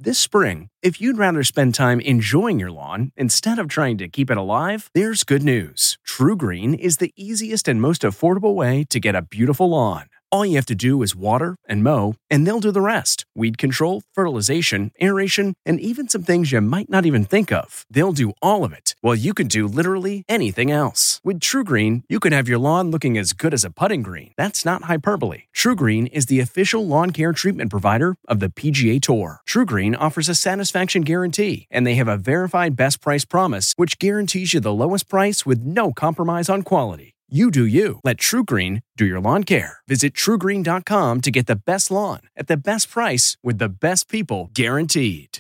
This spring, if you'd rather spend time enjoying your lawn instead of trying to keep it alive, there's good news. TruGreen is the easiest and most affordable way to get a beautiful lawn. All you have to do is water and mow, and they'll do the rest. Weed control, fertilization, aeration, and even some things you might not even think of. They'll do all of it, while you can do literally anything else. With TruGreen, you can have your lawn looking as good as a putting green. That's not hyperbole. TruGreen is the official lawn care treatment provider of the PGA Tour. TruGreen offers a satisfaction guarantee, and they have a verified best price promise, which guarantees you the lowest price with no compromise on quality. You do you. Let TruGreen do your lawn care. Visit TruGreen.com to get the best lawn at the best price with the best people guaranteed.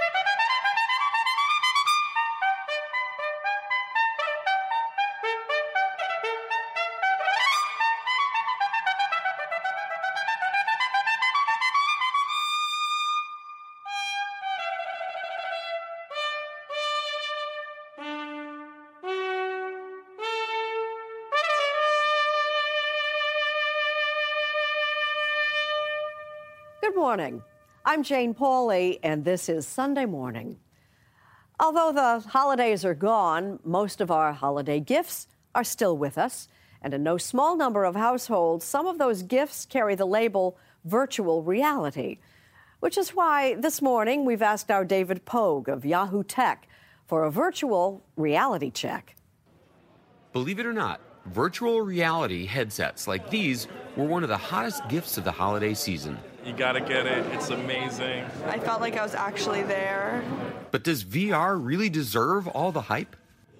Good morning. I'm Jane Pauley, and this is Sunday Morning. Although the holidays are gone, most of our holiday gifts are still with us. And in no small number of households, some of those gifts carry the label virtual reality, which is why this morning we've asked our David Pogue of Yahoo Tech for a virtual reality check. Believe it or not, virtual reality headsets like these were one of the hottest gifts of the holiday season. You gotta get it. It's amazing. I felt like I was actually there. But does VR really deserve all the hype?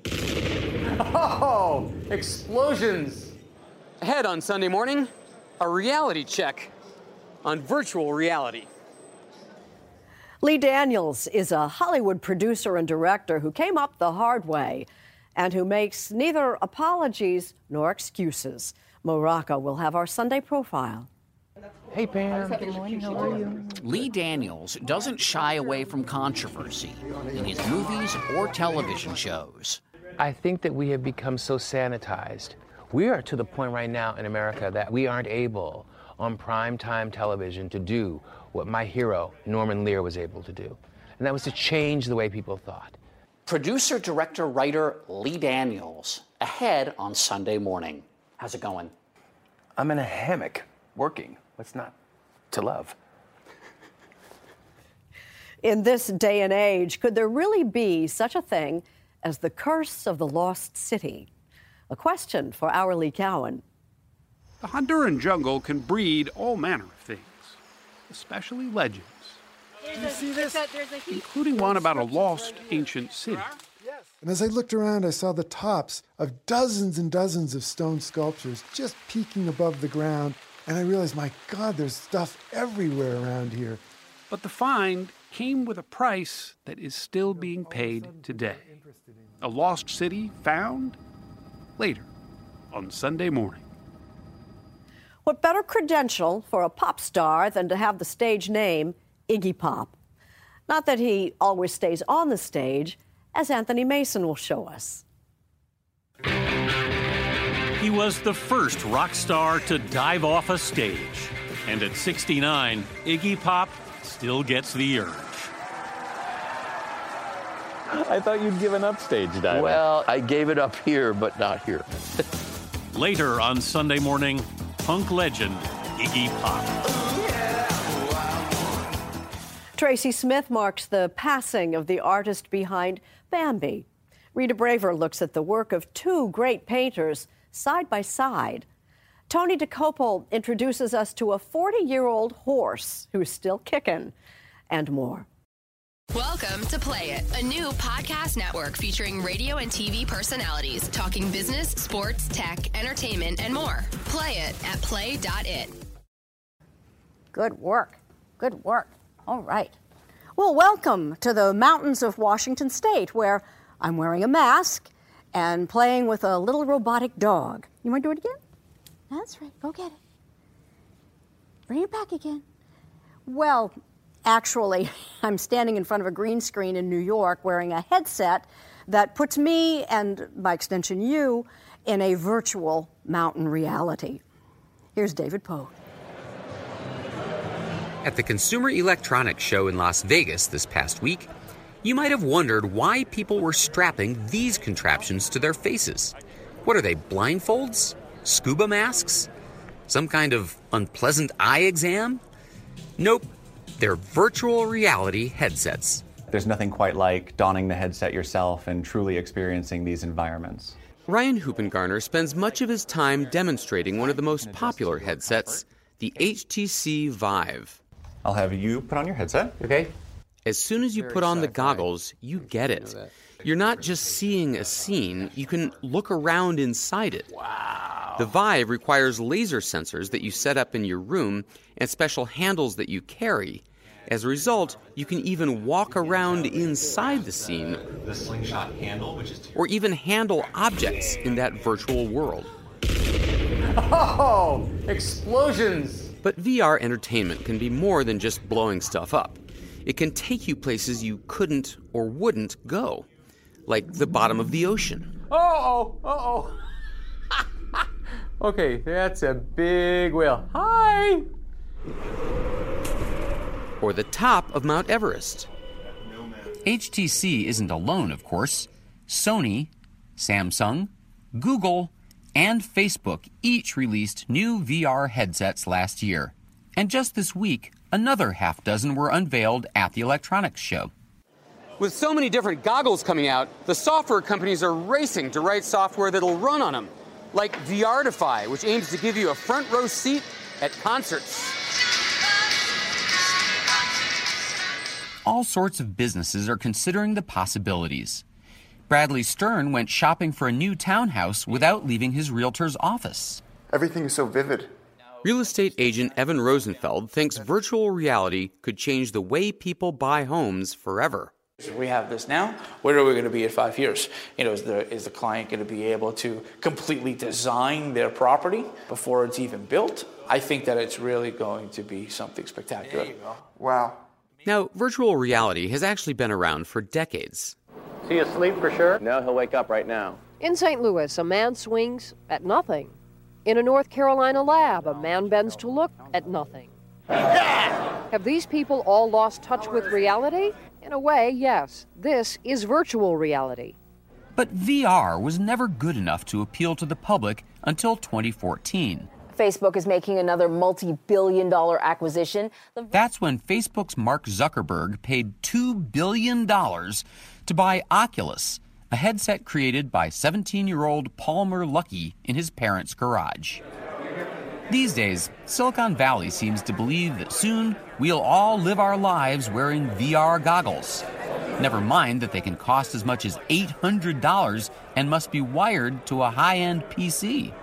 Oh, explosions! Ahead on Sunday Morning, a reality check on virtual reality. Lee Daniels is a Hollywood producer and director who came up the hard way and who makes neither apologies nor excuses. Mo Rocca will have our Sunday profile. Hey, Pam. Good morning. How are you? Lee Daniels doesn't shy away from controversy in his movies or television shows. I think that we have become so sanitized. We are to the point right now in America that we aren't able on primetime television to do what my hero, Norman Lear, was able to do. And that was to change the way people thought. Producer, director, writer Lee Daniels, ahead on Sunday Morning. How's it going? I'm in a hammock, working. What's not to love? In this day and age, could there really be such a thing as the curse of the lost city? A question for our Lee Cowan. The Honduran jungle can breed all manner of things, especially legends. Do you see this? Including one about a lost ancient city. And as I looked around, I saw the tops of dozens and dozens of stone sculptures just peeking above the ground. And I realized, my God, there's stuff everywhere around here. But the find came with a price that is still being paid today. A lost city found later on Sunday Morning. What better credential for a pop star than to have the stage name Iggy Pop? Not that he always stays on the stage, as Anthony Mason will show us. He was the first rock star to dive off a stage. And at 69, Iggy Pop still gets the urge. I thought you'd given up stage diving. Well, I gave it up here, but not here. Later on Sunday Morning, punk legend Iggy Pop. Tracy Smith marks the passing of the artist behind Bambi. Rita Braver looks at the work of two great painters side by side. Tony DeCoppel introduces us to a 40-year-old horse who's still kicking, and more. Welcome to Play It, a new podcast network featuring radio and TV personalities talking business, sports, tech, entertainment, and more. Play it at play.it. Good work. Good work. All right. Well, welcome to the mountains of Washington State, where I'm wearing a mask and playing with a little robotic dog. You want to do it again? That's right. Go get it. Bring it back again. Well, actually, I'm standing in front of a green screen in New York wearing a headset that puts me, and by extension you, in a virtual mountain reality. Here's David Pogue. At the Consumer Electronics Show in Las Vegas this past week, you might have wondered why people were strapping these contraptions to their faces. What are they, blindfolds? Scuba masks? Some kind of unpleasant eye exam? Nope, they're virtual reality headsets. There's nothing quite like donning the headset yourself and truly experiencing these environments. Ryan Hoopengarner spends much of his time demonstrating one of the most popular headsets, the HTC Vive. I'll have you put on your headset. Okay. As soon as you put on the goggles, you get it. You're not just seeing a scene, you can look around inside it. Wow. The Vive requires laser sensors that you set up in your room and special handles that you carry. As a result, you can even walk around inside the scene, The slingshot handle, which is or even handle objects in that virtual world. Oh, explosions! But VR entertainment can be more than just blowing stuff up. It can take you places you couldn't or wouldn't go, like the bottom of the ocean. Okay, that's a big whale. Hi! Or the top of Mount Everest. HTC isn't alone, of course. Sony, Samsung, Google, and Facebook each released new VR headsets last year. And just this week, another half dozen were unveiled at the electronics show. With so many different goggles coming out, the software companies are racing to write software that'll run on them. Like VRtify, which aims to give you a front row seat at concerts. All sorts of businesses are considering the possibilities. Bradley Stern went shopping for a new townhouse without leaving his realtor's office. Everything is so vivid. Real estate agent Evan Rosenfeld thinks virtual reality could change the way people buy homes forever. We have this now. Where are we going to be in 5 years? Is the client going to be able to completely design their property before it's even built? I think that it's really going to be something spectacular. There you go. Wow. Now, virtual reality has actually been around for decades. Is he asleep for sure? No, he'll wake up right now. In St. Louis, a man swings at nothing. In a North Carolina lab, a man bends to look at nothing. Have these people all lost touch with reality? In a way, yes. This is virtual reality. But VR was never good enough to appeal to the public until 2014. Facebook is making another multi-billion-dollar acquisition. That's when Facebook's Mark Zuckerberg paid $2 billion to buy Oculus, a headset created by 17-year-old Palmer Luckey in his parents' garage. These days, Silicon Valley seems to believe that soon we'll all live our lives wearing VR goggles. Never mind that they can cost as much as $800 and must be wired to a high-end PC.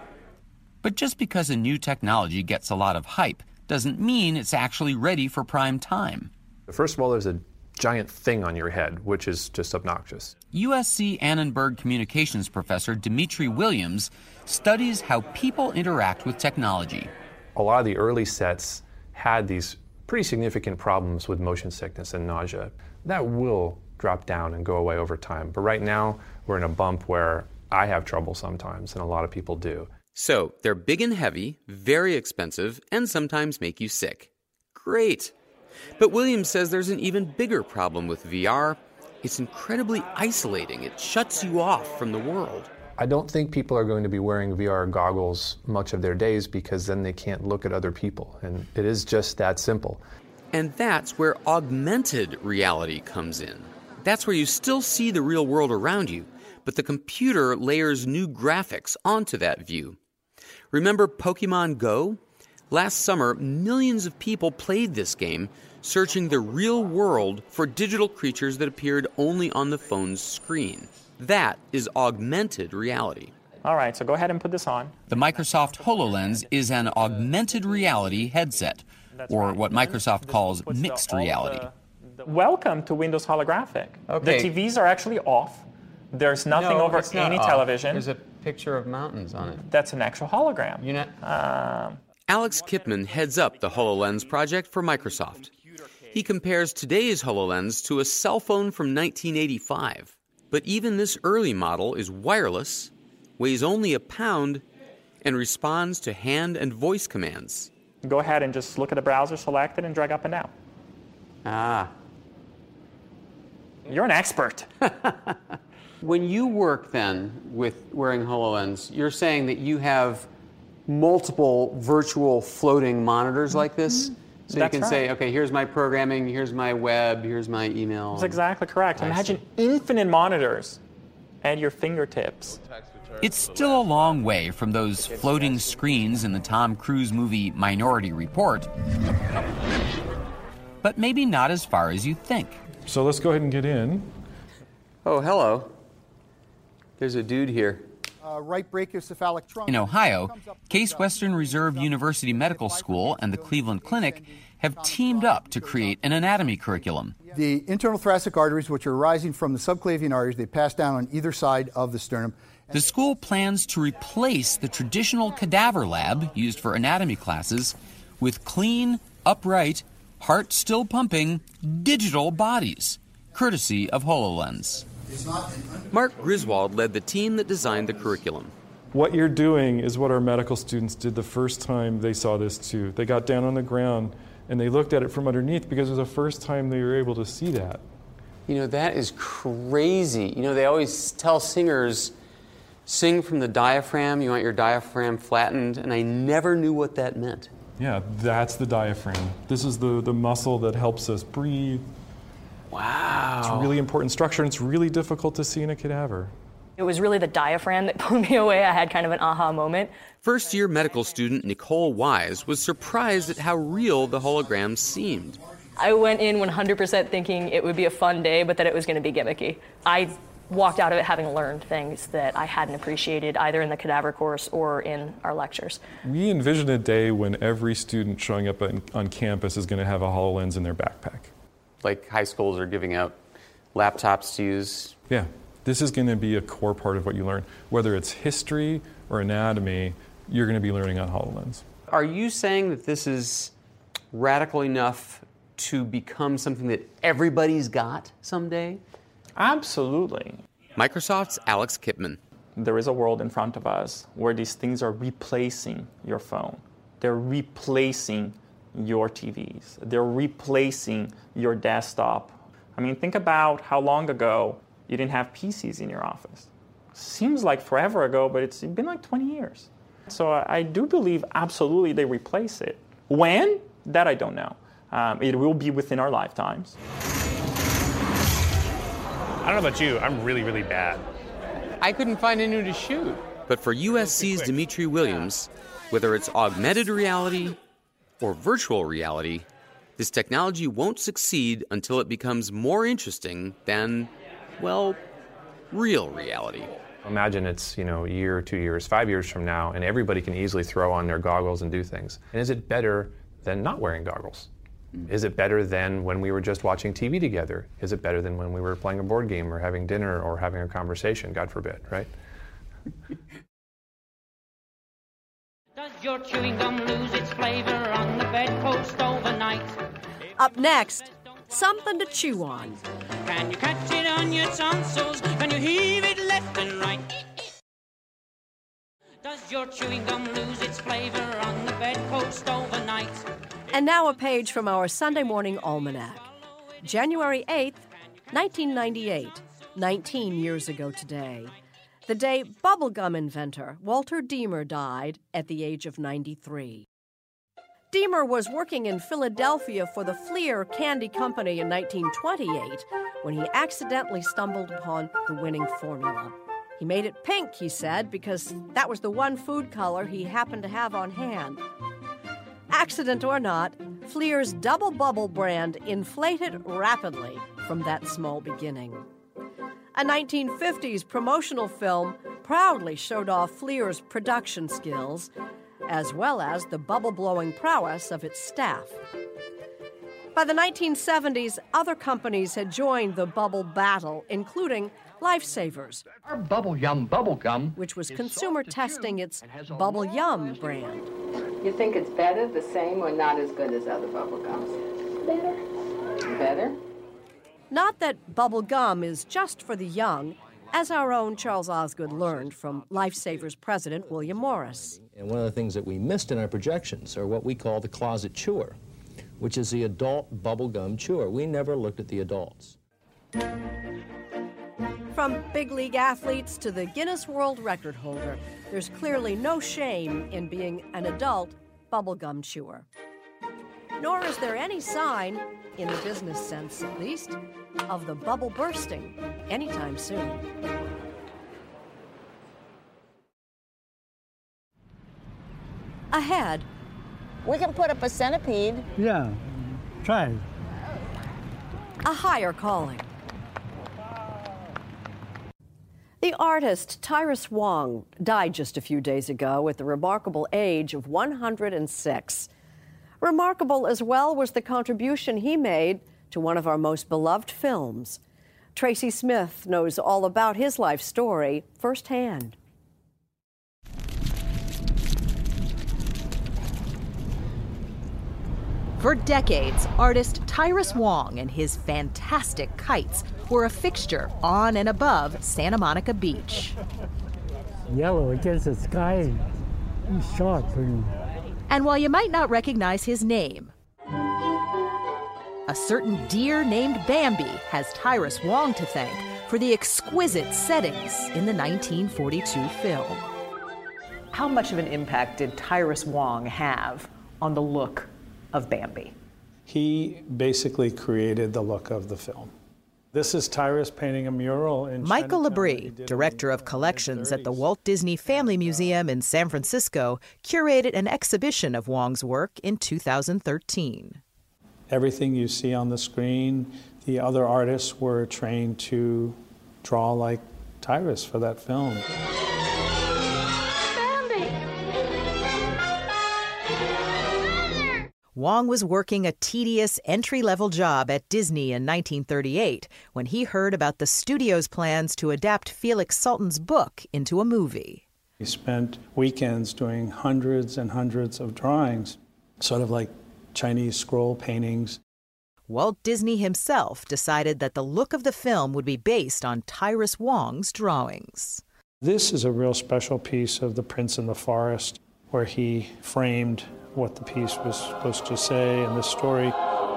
But just because a new technology gets a lot of hype doesn't mean it's actually ready for prime time. First of all, there's a giant thing on your head, which is just obnoxious. USC Annenberg communications professor Dimitri Williams studies how people interact with technology. A lot of the early sets had these pretty significant problems with motion sickness and nausea. That will drop down and go away over time. But right now, we're in a bump where I have trouble sometimes, and a lot of people do. So, they're big and heavy, very expensive, and sometimes make you sick. Great! But Williams says there's an even bigger problem with VR. It's incredibly isolating. It shuts you off from the world. I don't think people are going to be wearing VR goggles much of their days because then they can't look at other people. And it is just that simple. And that's where augmented reality comes in. That's where you still see the real world around you, but the computer layers new graphics onto that view. Remember Pokemon Go? Last summer, millions of people played this game, searching the real world for digital creatures that appeared only on the phone's screen. That is augmented reality. All right, so go ahead and put this on. The Microsoft HoloLens is an augmented reality headset, or what Microsoft calls mixed reality. Welcome to Windows Holographic. Okay. The TVs are actually off. There's nothing over any television. There's a picture of mountains on it. That's an actual hologram. Alex Kipman heads up the HoloLens project for Microsoft. He compares today's HoloLens to a cell phone from 1985. But even this early model is wireless, weighs only a pound, and responds to hand and voice commands. Go ahead and just look at the browser, select it, and drag up and down. Ah. You're an expert. When you work then with wearing HoloLens, you're saying that you have multiple virtual floating monitors like this? So That's you can right. say, okay, here's my programming, here's my web, here's my email. That's exactly correct. I Imagine infinite monitors at your fingertips. It's still a long way from those floating screens in the Tom Cruise movie Minority Report, but maybe not as far as you think. So let's go ahead and get in. Oh, hello. There's a dude here. Right brachiocephalic trunk. In Ohio, Case Western Reserve University Medical School and the Cleveland Clinic have teamed up to create an anatomy curriculum. The internal thoracic arteries, which are arising from the subclavian arteries, they pass down on either side of the sternum. The school plans to replace the traditional cadaver lab used for anatomy classes with clean, upright, heart still pumping, digital bodies, courtesy of HoloLens. Mark Griswold led the team that designed the curriculum. What you're doing is what our medical students did the first time they saw this too. They got down on the ground and they looked at it from underneath because it was the first time they were able to see that. You know, that is crazy. You know, they always tell singers, sing from the diaphragm, you want your diaphragm flattened, and I never knew what that meant. Yeah, that's the diaphragm. This is the muscle that helps us breathe. Wow. It's a really important structure, and it's really difficult to see in a cadaver. It was really the diaphragm that blew me away. I had kind of an aha moment. First-year medical student Nicole Wise was surprised at how real the holograms seemed. I went in 100% thinking it would be a fun day, but that it was going to be gimmicky. I walked out of it having learned things that I hadn't appreciated either in the cadaver course or in our lectures. We envision a day when every student showing up on campus is going to have a HoloLens in their backpack. Like high schools are giving out laptops to use. Yeah, this is going to be a core part of what you learn. Whether it's history or anatomy, you're going to be learning on HoloLens. Are you saying that this is radical enough to become something that everybody's got someday? Absolutely. Microsoft's Alex Kipman. There is a world in front of us where these things are replacing your phone. They're replacing your TVs. They're replacing your desktop. I mean, think about how long ago you didn't have PCs in your office. Seems like forever ago, but it's been like 20 years. So I do believe absolutely they replace it. When? That I don't know. It will be within our lifetimes. I don't know about you, I'm really, really bad. I couldn't find anyone to shoot. But for USC's Dimitri Williams, whether it's augmented reality or virtual reality, this technology won't succeed until it becomes more interesting than, well, real reality. Imagine it's, a year, 2 years, 5 years from now, and everybody can easily throw on their goggles and do things. And is it better than not wearing goggles? Is it better than when we were just watching TV together? Is it better than when we were playing a board game or having dinner or having a conversation, God forbid, right? Does your chewing gum lose its flavor on the bedpost overnight? Up next, something to chew on. Can you catch it on your tonsils? Can you heave it left and right? Does your chewing gum lose its flavor on the bedpost overnight? And now a page from our Sunday morning almanac. January 8th, 1998, 19 years ago today. The day bubblegum inventor Walter Deemer died at the age of 93. Deemer was working in Philadelphia for the Fleer Candy Company in 1928 when he accidentally stumbled upon the winning formula. He made it pink, he said, because that was the one food color he happened to have on hand. Accident or not, Fleer's Double Bubble brand inflated rapidly from that small beginning. A 1950s promotional film proudly showed off Fleer's production skills, as well as the bubble-blowing prowess of its staff. By the 1970s, other companies had joined the bubble battle, including Lifesavers, our Bubble Yum Bubble Gum, which was consumer testing its Bubble Yum brand. You think it's better, the same, or not as good as other bubble gums? Better. Better? Not that bubble gum is just for the young. as our own Charles Osgood learned from Lifesavers president William Morris. And one of the things that we missed in our projections are what we call the closet chewer, which is the adult bubblegum chewer. We never looked at the adults. From big league athletes to the Guinness World Record holder, there's clearly no shame in being an adult bubblegum chewer. Nor is there any sign, in the business sense at least, of the bubble bursting anytime soon. Ahead, we can put up a centipede. Yeah, try it. A higher calling. The artist Tyrus Wong died just a few days ago at the remarkable age of 106. Remarkable as well was the contribution he made to one of our most beloved films. Tracy Smith knows all about his life story firsthand. For decades, artist Tyrus Wong and his fantastic kites were a fixture on and above Santa Monica Beach. Yellow against the sky, he's sharp. And while you might not recognize his name, a certain deer named Bambi has Tyrus Wong to thank for the exquisite settings in the 1942 film. How much of an impact did Tyrus Wong have on the look of Bambi? He basically created the look of the film. This is Tyrus painting a mural in Michael Chinatown Labrie, director of collections at the Walt Disney Family Museum in San Francisco, curated an exhibition of Wong's work in 2013. Everything you see on the screen, the other artists were trained to draw like Tyrus for that film. Wong was working a tedious entry-level job at Disney in 1938 when he heard about the studio's plans to adapt Felix Salten's book into a movie. He spent weekends doing hundreds and hundreds of drawings, sort of like Chinese scroll paintings. Walt Disney himself decided that the look of the film would be based on Tyrus Wong's drawings. This is a real special piece of The Prince and the Forest, where he framed what the piece was supposed to say and the story.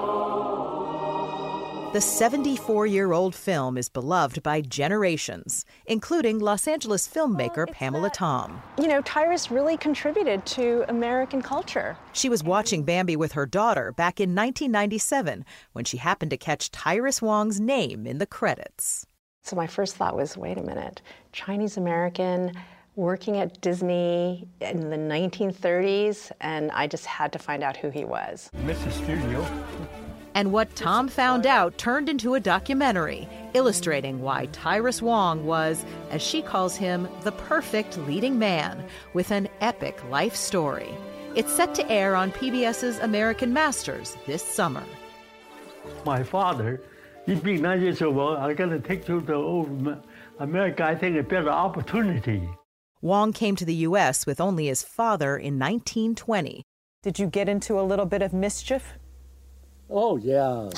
The 74-year-old film is beloved by generations, including Los Angeles filmmaker Pamela Tom. You know, Tyrus really contributed to American culture. She was watching Bambi with her daughter back in 1997 when she happened to catch Tyrus Wong's name in the credits. So my first thought was, wait a minute, Chinese-American, working at Disney in the 1930s, and I just had to find out who he was. Mr. Studio. And what Tom found out turned into a documentary illustrating why Tyrus Wong was, as she calls him, the perfect leading man with an epic life story. It's set to air on PBS's American Masters this summer. My father, he's being 9 years old. I'm going to take to the old America, I think, a better opportunity. Wong came to the U.S. with only his father in 1920. Did you get into a little bit of mischief? Oh, yeah.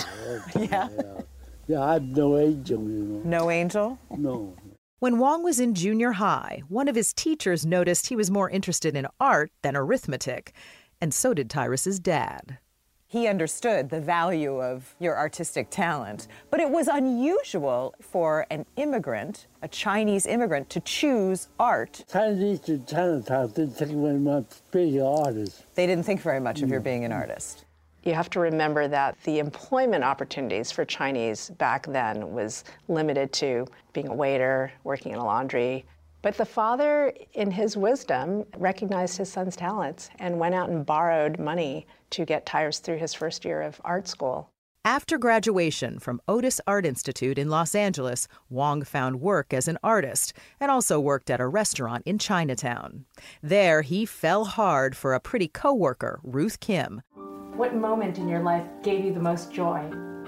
Yeah, I'm no angel, you know. No angel? No. When Wong was in junior high, one of his teachers noticed he was more interested in art than arithmetic, and so did Tyrus's dad. He understood the value of your artistic talent, but it was unusual for an immigrant, a Chinese immigrant, to choose art. Chinese in Chinatown didn't think very much of being an artist. They didn't think very much of your being an artist. You have to remember that the employment opportunities for Chinese back then was limited to being a waiter, working in a laundry. But the father, in his wisdom, recognized his son's talents and went out and borrowed money to get Tyrus through his first year of art school. After graduation from Otis Art Institute in Los Angeles, Wong found work as an artist and also worked at a restaurant in Chinatown. There, he fell hard for a pretty coworker, Ruth Kim. What moment in your life gave you the most joy?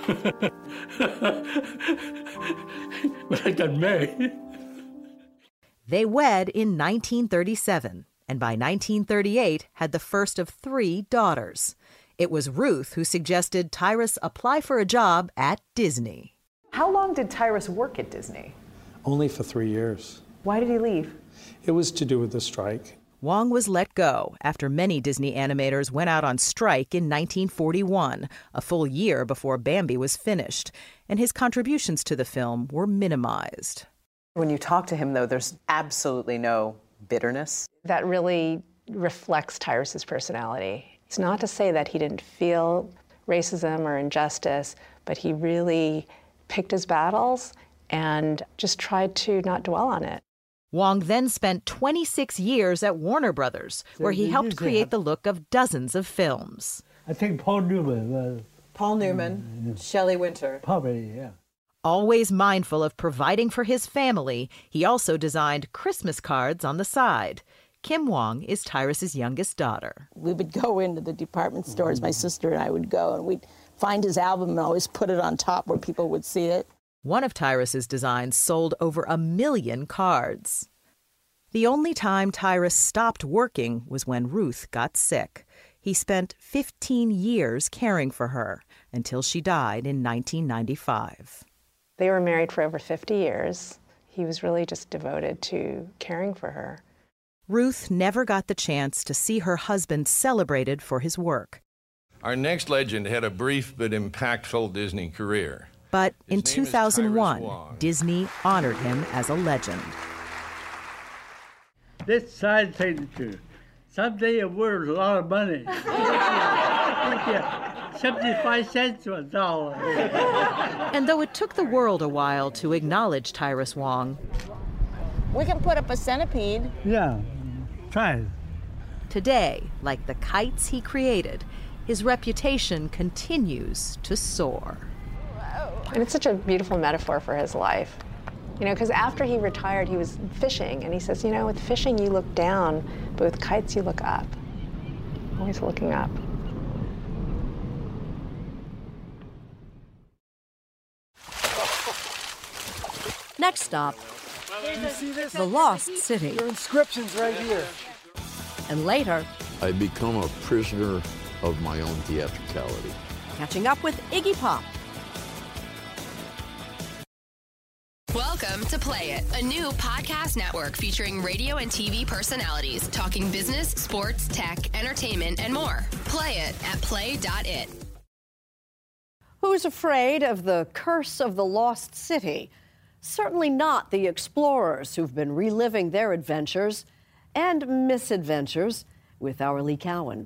When I got married. They wed in 1937, and by 1938 had the first of 3 daughters. It was Ruth who suggested Tyrus apply for a job at Disney. How long did Tyrus work at Disney? Only for 3 years. Why did he leave? It was to do with the strike. Wong was let go after many Disney animators went out on strike in 1941, a full year before Bambi was finished, and his contributions to the film were minimized. When you talk to him, though, there's absolutely no bitterness. That really reflects Tyrus's personality. It's not to say that he didn't feel racism or injustice, but he really picked his battles and just tried to not dwell on it. Wong then spent 26 years at Warner Brothers, where he helped create the look of dozens of films. I think Paul Newman. Paul Newman, Shelley Winter. Probably, yeah. Always mindful of providing for his family, he also designed Christmas cards on the side. Kim Wong is Tyrus's youngest daughter. We would go into the department stores, my sister and I would go, and we'd find his album and always put it on top where people would see it. One of Tyrus's designs sold over 1 million cards. The only time Tyrus stopped working was when Ruth got sick. He spent 15 years caring for her until she died in 1995. They were married for over 50 years. He was really just devoted to caring for her. Ruth never got the chance to see her husband celebrated for his work. Our next legend had a brief but impactful Disney career. But in 2001, Disney honored him as a legend. This side signature. Someday a word is a lot of money. 75 cents to $1. And though it took the world a while to acknowledge Tyrus Wong, we can put up a centipede. Yeah, try it. Today, like the kites he created, his reputation continues to soar. And it's such a beautiful metaphor for his life. You know, because after he retired, he was fishing, and he says, you know, with fishing you look down, but with kites you look up. Always looking up. Next stop, the Lost City. Your inscription's right here. And later, I become a prisoner of my own theatricality. catching up with Iggy Pop. Welcome to Play It, a new podcast network featuring radio and TV personalities talking business, sports, tech, entertainment, and more. Play it at play.it. Who's afraid of the curse of the Lost City? Certainly not the explorers who've been reliving their adventures and misadventures with our Lee Cowan.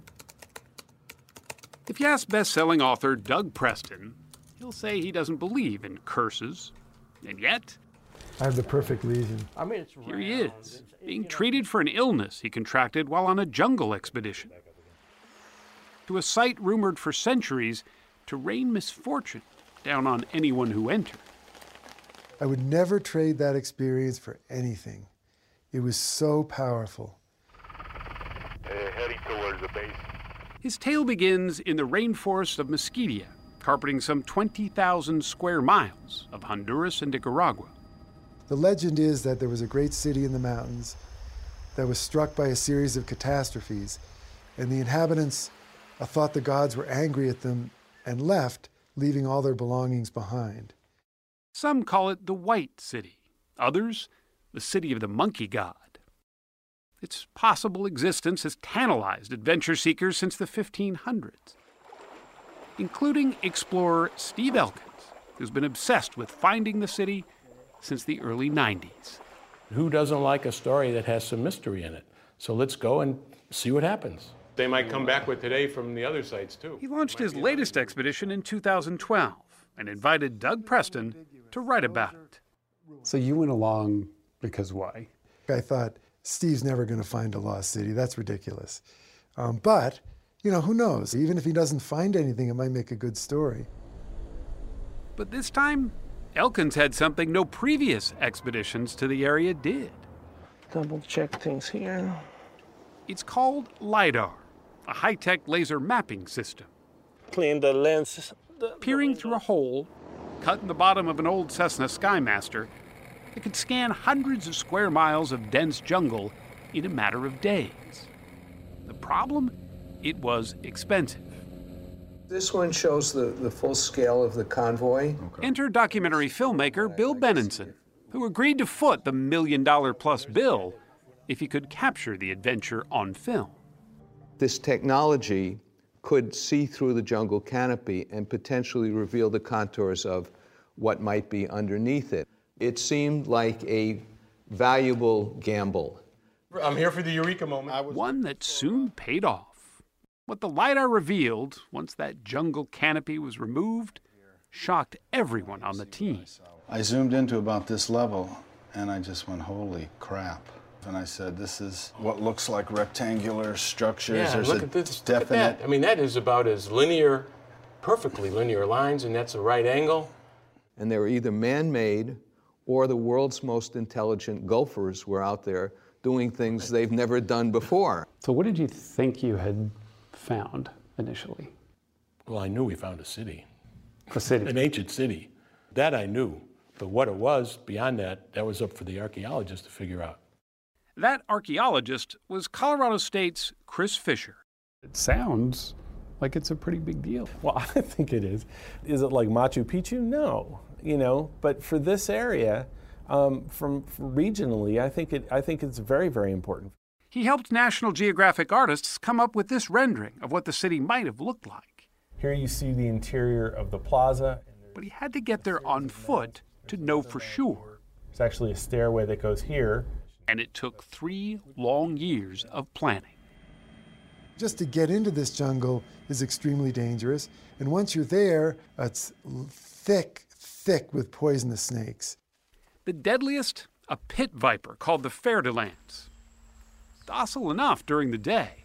If you ask best-selling author Doug Preston, he'll say he doesn't believe in curses. And yet, I have the perfect reason. Here he is, being treated for an illness he contracted while on a jungle expedition to a site rumored for centuries to rain misfortune down on anyone who entered. I would never trade that experience for anything. It was so powerful. Heading towards the base. His tale begins in the rainforest of Mesquite, carpeting some 20,000 square miles of Honduras and Nicaragua. The legend is that there was a great city in the mountains that was struck by a series of catastrophes, and the inhabitants thought the gods were angry at them and left, leaving all their belongings behind. Some call it the White City, others the city of the monkey god. Its possible existence has tantalized adventure seekers since the 1500s, including explorer Steve Elkins, who's been obsessed with finding the city since the early 90s. Who doesn't like a story that has some mystery in it? So let's go and see what happens. They might come back with today from the other sites, too. He launched his latest expedition in 2012 and invited Doug Preston to write about it. So you went along because why? I thought, Steve's never going to find a lost city. That's ridiculous. But, you know, who knows? Even if he doesn't find anything, it might make a good story. But this time, Elkins had something no previous expeditions to the area did. Double check things here. It's called LiDAR, a high-tech laser mapping system. Clean the lens. Peering through a hole cut in the bottom of an old Cessna Skymaster, it could scan hundreds of square miles of dense jungle in a matter of days. The problem? It was expensive. This one shows the full scale of the convoy. Enter documentary filmmaker Bill Benenson. who agreed to foot the $1 million-plus bill if he could capture the adventure on film. This technology could see through the jungle canopy and potentially reveal the contours of what might be underneath it. It seemed like a valuable gamble. I'm here for the eureka moment. One that soon paid off. What the LiDAR revealed, once that jungle canopy was removed, shocked everyone on the team. I zoomed into about this level, and I just went, holy crap. And I said, this is what looks like rectangular structures. Yeah, There's look a at this. definite... Look at that. I mean, that is about as linear, perfectly linear lines, and that's a right angle. And they were either man-made or the world's most intelligent golfers were out there doing things they've never done before. So what did you think you had found initially? Well, I knew we found a city. A city? An ancient city. That I knew. But what it was, beyond that, that was up for the archaeologists to figure out. That archaeologist was Colorado State's Chris Fisher. It sounds like it's a pretty big deal. Well, I think it is. Is it like Machu Picchu? No, but for this area, from regionally, I think it's very, very important. He helped National Geographic artists come up with this rendering of what the city might have looked like. Here you see the interior of the plaza. But he had to get there on foot to know for sure. There's actually a stairway that goes here. And it took 3 long years of planning. Just to get into this jungle is extremely dangerous. And once you're there, it's thick with poisonous snakes. The deadliest, a pit viper called the fer-de-lance. Docile enough during the day.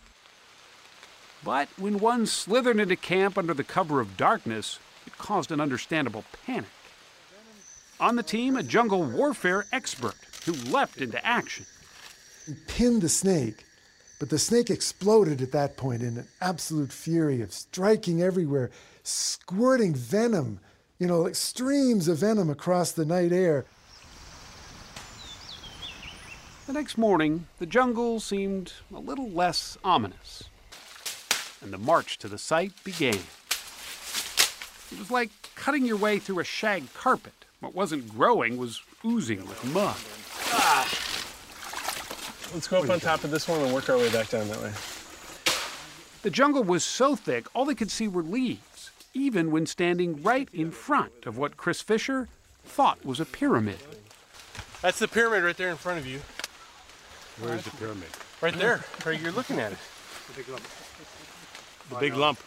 But when one slithered into camp under the cover of darkness, it caused an understandable panic. On the team, a jungle warfare expert who leapt into action. He pinned the snake, but the snake exploded at that point in an absolute fury of striking everywhere, squirting venom, like streams of venom across the night air. The next morning, the jungle seemed a little less ominous, and the march to the site began. It was like cutting your way through a shag carpet. What wasn't growing was oozing with mud. Let's go up on top of this one and work our way back down that way. The jungle was so thick, all they could see were leaves, even when standing right in front of what Chris Fisher thought was a pyramid. That's the pyramid right there in front of you. Where's the pyramid? Right there, where you're looking at it. The big lump. The big lump.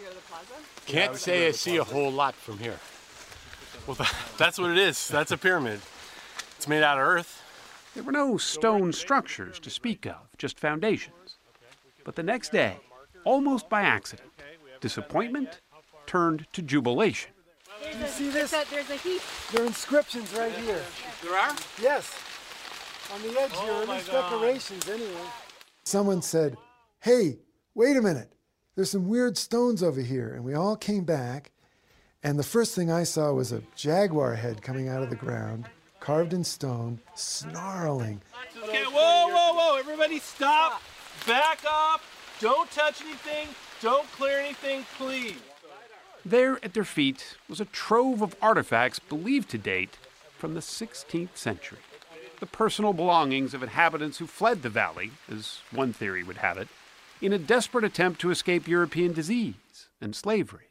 Can't say I see a whole lot from here. Well, that's what it is. That's a pyramid. It's made out of earth. There were no stone structures to speak of, just foundations. But the next day, almost by accident, disappointment turned to jubilation. You see this? There's a heap. There are inscriptions right here. There are? Yes. On the edge here, there's decorations anyway. Someone said, hey, wait a minute. There's some weird stones over here. And we all came back. And the first thing I saw was a jaguar head coming out of the ground, carved in stone, snarling. Okay, whoa. Everybody stop. Back up. Don't touch anything. Don't clear anything, please. There at their feet was a trove of artifacts believed to date from the 16th century. The personal belongings of inhabitants who fled the valley, as one theory would have it, in a desperate attempt to escape European disease and slavery.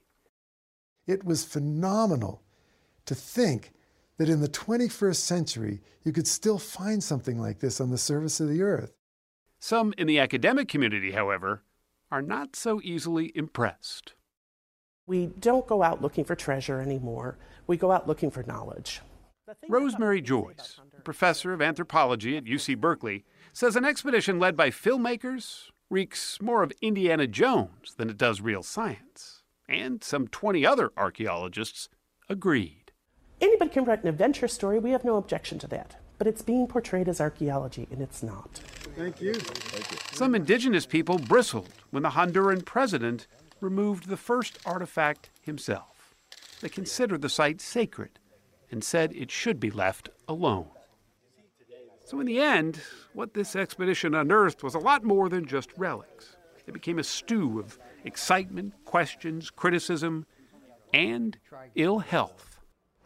It was phenomenal to think that in the 21st century, you could still find something like this on the surface of the earth. Some in the academic community, however, are not so easily impressed. We don't go out looking for treasure anymore. We go out looking for knowledge. Rosemary Joyce, a professor of anthropology at UC Berkeley, says an expedition led by filmmakers reeks more of Indiana Jones than it does real science. And some 20 other archaeologists agreed. Anybody can write an adventure story. We have no objection to that. But it's being portrayed as archaeology, and it's not. Thank you. Some indigenous people bristled when the Honduran president removed the first artifact himself. They considered the site sacred and said it should be left alone. So in the end, what this expedition unearthed was a lot more than just relics. It became a stew of excitement, questions, criticism, and ill health.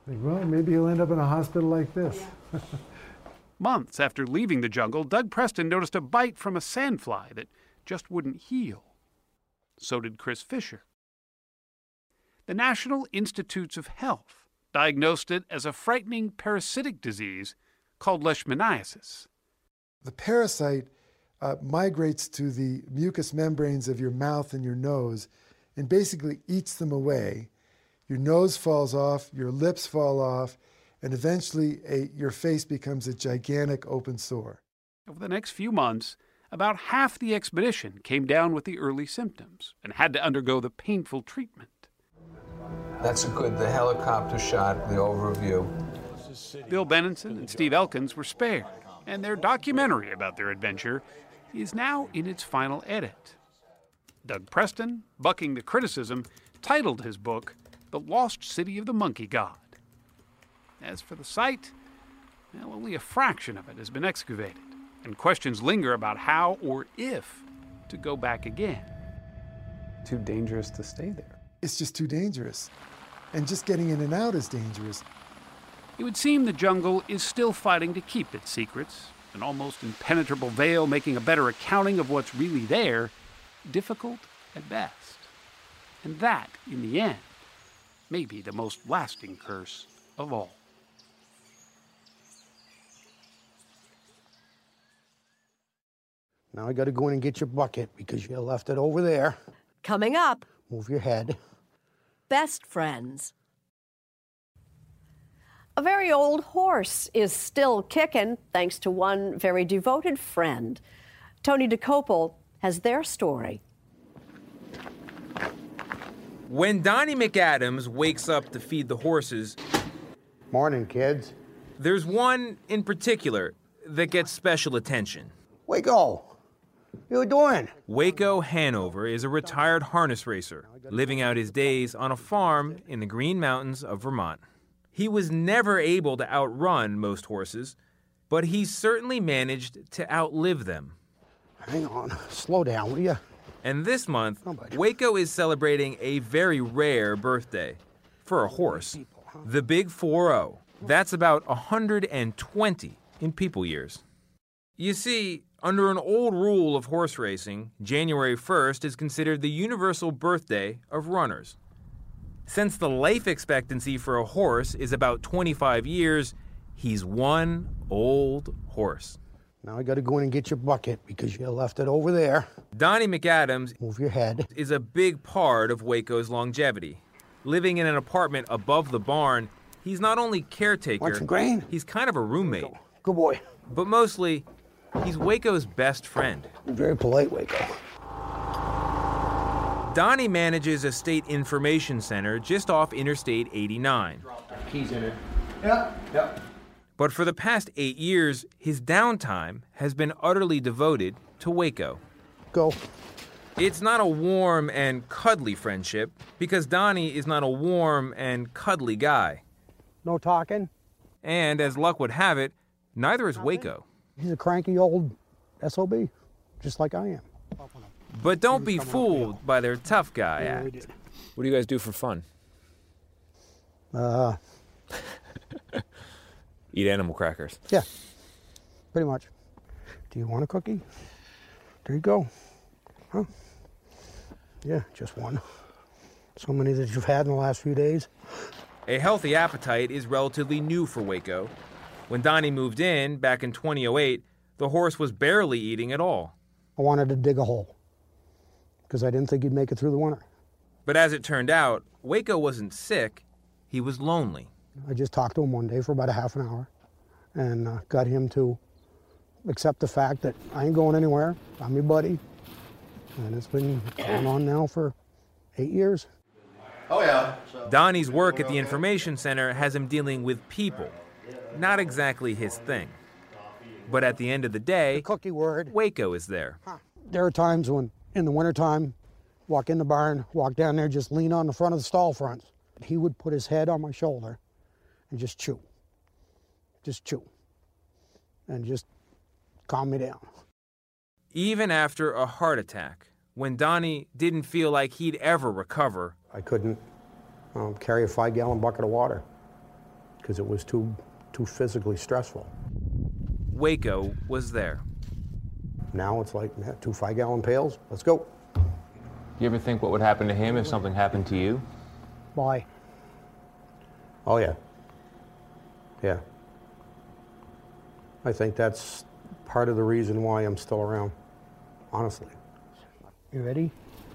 Well, maybe he'll end up in a hospital like this. Months after leaving the jungle, Doug Preston noticed a bite from a sandfly that just wouldn't heal. So did Chris Fisher. The National Institutes of Health diagnosed it as a frightening parasitic disease called leishmaniasis. The parasite migrates to the mucous membranes of your mouth and your nose and basically eats them away. Your nose falls off, your lips fall off, and eventually your face becomes a gigantic open sore. Over the next few months, about half the expedition came down with the early symptoms and had to undergo the painful treatment. That's the helicopter shot, the overview. Bill Benenson and Steve Elkins were spared, and their documentary about their adventure is now in its final edit. Doug Preston, bucking the criticism, titled his book, The Lost City of the Monkey God. As for the site, well, only a fraction of it has been excavated, and questions linger about how or if to go back again. Too dangerous to stay there. It's just too dangerous. And just getting in and out is dangerous. It would seem the jungle is still fighting to keep its secrets, an almost impenetrable veil making a better accounting of what's really there difficult at best. And that, in the end, may be the most lasting curse of all. Now I got to go in and get your bucket because you left it over there. Coming up. Move your head. Best friends. A very old horse is still kicking thanks to one very devoted friend. Tony DeCopel has their story. When Donnie McAdams wakes up to feed the horses... Morning, kids. There's one in particular that gets special attention. Waco! What you doing? Waco Hanover is a retired harness racer, living out his days on a farm in the Green Mountains of Vermont. He was never able to outrun most horses, but he certainly managed to outlive them. Hang on. Slow down, will you? And this month, Waco is celebrating a very rare birthday for a horse. The Big 4-0. That's about 120 in people years. You see, under an old rule of horse racing, January 1st is considered the universal birthday of runners. Since the life expectancy for a horse is about 25 years, he's one old horse. Now I got to go in and get your bucket because you left it over there. Donnie McAdams Move your head. Is a big part of Waco's longevity. Living in an apartment above the barn, he's not only caretaker, Want some grain? He's kind of a roommate. Good boy. But mostly, he's Waco's best friend. You're very polite, Waco. Donnie manages a state information center just off Interstate 89. Keys in it. Yep. But for the past 8 years, his downtime has been utterly devoted to Waco. Go. It's not a warm and cuddly friendship because Donnie is not a warm and cuddly guy. No talking. And as luck would have it, neither is Waco. He's a cranky old SOB, just like I am. But don't be fooled by their tough guy act. What do you guys do for fun? Eat animal crackers. Yeah, pretty much. Do you want a cookie? There you go. Huh? Yeah, just one. So many that you've had in the last few days. A healthy appetite is relatively new for Waco. When Donnie moved in, back in 2008, the horse was barely eating at all. I wanted to dig a hole because I didn't think he'd make it through the winter. But as it turned out, Waco wasn't sick, he was lonely. I just talked to him one day for about a half an hour and got him to accept the fact that I ain't going anywhere. I'm your buddy. And it's been going on now for 8 years. Oh, yeah. Donnie's work at the information center has him dealing with people. Not exactly his thing. But at the end of the day, cookie word. Waco is there. There are times when, in the wintertime, walk in the barn, walk down there, just lean on the front of the stall fronts. He would put his head on my shoulder and just chew. Just chew. And just calm me down. Even after a heart attack, when Donnie didn't feel like he'd ever recover, I couldn't carry a 5-gallon bucket of water. because it was too physically stressful. Waco was there. Now it's like, 2 5-gallon pails, let's go. You ever think what would happen to him if something happened to you? Why? Oh, yeah. Yeah. I think that's part of the reason why I'm still around, honestly. You ready?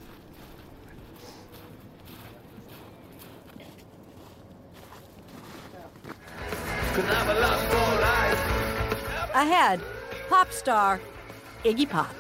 Ahead, pop star Iggy Pop.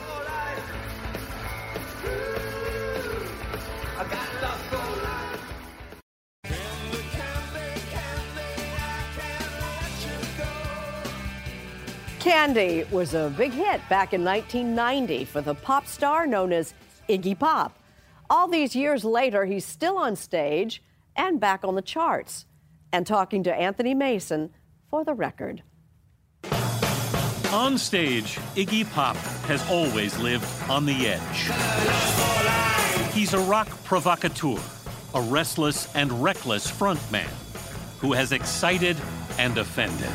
Candy was a big hit back in 1990 for the pop star known as Iggy Pop. All these years later, he's still on stage and back on the charts. And talking to Anthony Mason for the record. On stage, Iggy Pop has always lived on the edge. He's a rock provocateur, a restless and reckless frontman who has excited and offended.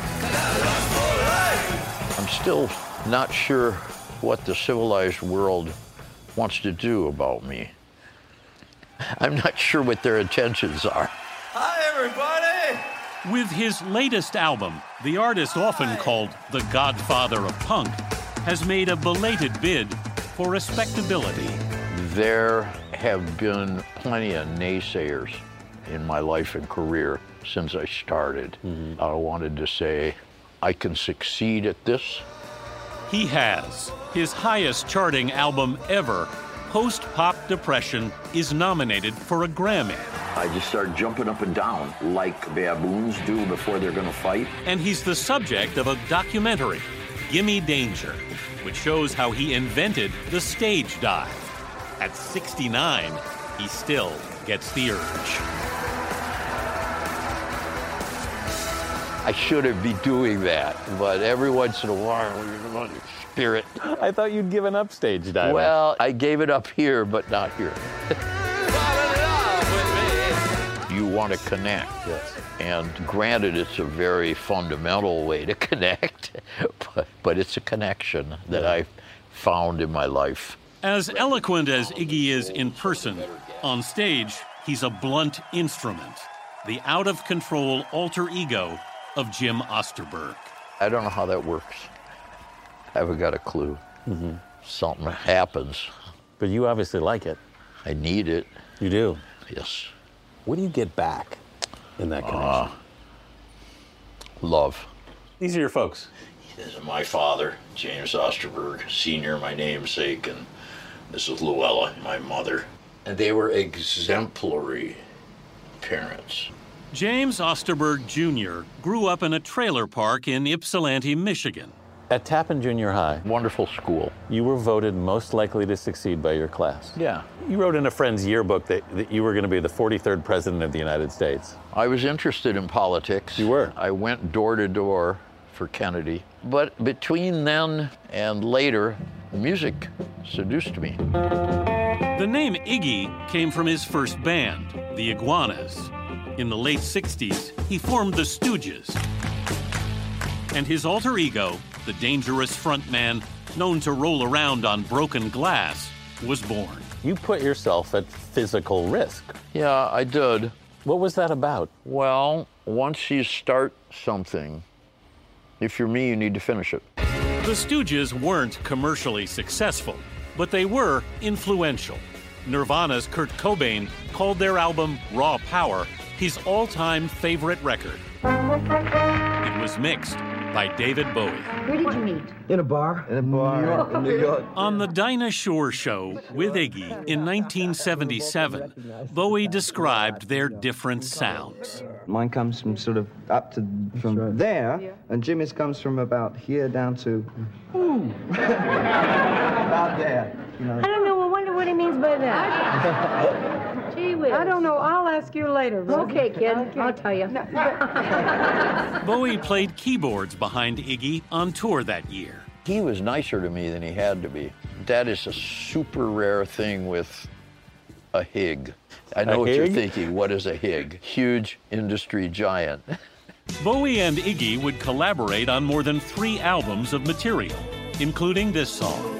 I'm still not sure what the civilized world wants to do about me. I'm not sure what their intentions are. Hi, everybody! With his latest album, the artist often called the Godfather of Punk has made a belated bid for respectability. There have been plenty of naysayers in my life and career since I started. I wanted to say, I can succeed at this. He has. His highest charting album ever, Post-Pop Depression, is nominated for a Grammy. I just started jumping up and down like baboons do before they're gonna fight. And he's the subject of a documentary, Gimme Danger, which shows how he invented the stage dive. At 69, he still gets the urge. I shouldn't be doing that, but every once in a while, you're on your spirit. I thought you'd given up stage diving. Well, I gave it up here, but not here. You want to connect. Yes. And granted, it's a very fundamental way to connect, but it's a connection that I found in my life. As eloquent as Iggy is in person, on stage, he's a blunt instrument, the out-of-control alter ego of Jim Osterberg. I don't know how that works. I haven't got a clue. Something happens. But you obviously like it. I need it. You do? Yes. What do you get back in that connection? Love. These are your folks. This is my father, James Osterberg, Sr., my namesake, and this is Luella, my mother. And they were exemplary parents. James Osterberg Jr. grew up in a trailer park in Ypsilanti, Michigan. At Tappan Junior High. Wonderful school. You were voted most likely to succeed by your class. Yeah. You wrote in a friend's yearbook that you were going to be the 43rd president of the United States. I was interested in politics. You were? I went door to door for Kennedy. But between then and later, music seduced me. The name Iggy came from his first band, the Iguanas. In the late 60s, he formed the Stooges. And his alter ego, the dangerous frontman known to roll around on broken glass, was born. You put yourself at physical risk. Yeah, I did. What was that about? Well, once you start something, if you're me, you need to finish it. The Stooges weren't commercially successful, but they were influential. Nirvana's Kurt Cobain called their album Raw Power his all-time favorite record. It was mixed by David Bowie. Where did you meet? In a bar. In a bar. In New York. On the Dinah Shore Show with Iggy in 1977, Bowie described their different sounds. Mine comes from sort of up to from there, and Jimmy's comes from about here down to about there. You know. I don't know. I wonder what he means by that. Gee whiz. I don't know. I'll ask you later. Okay, kid. Okay. I'll tell you. Bowie played keyboards behind Iggy on tour that year. He was nicer to me than he had to be. That is a super rare thing with a Hig. I know what you're thinking. What is a Hig? Huge industry giant. Bowie and Iggy would collaborate on more than 3 albums of material, including this song.